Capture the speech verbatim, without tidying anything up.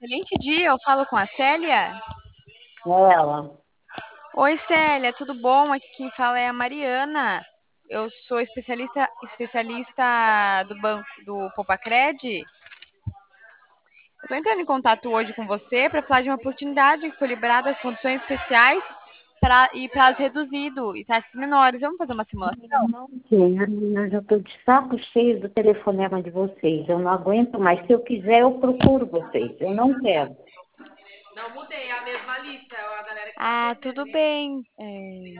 Excelente dia, eu falo com a Célia. Ela. Oi, Célia, tudo bom? Aqui quem fala é a Mariana. Eu sou especialista especialista do banco do Popacred. Eu tô entrando em contato hoje com você para falar de uma oportunidade que foi liberada as condições especiais pra, e prazo reduzido e taxas menores. Vamos fazer uma simulação? Eu não quero, eu já estou de saco cheio do telefonema de vocês. Eu não aguento mais. Se eu quiser, eu procuro vocês. Eu não quero. Ah, tudo bem.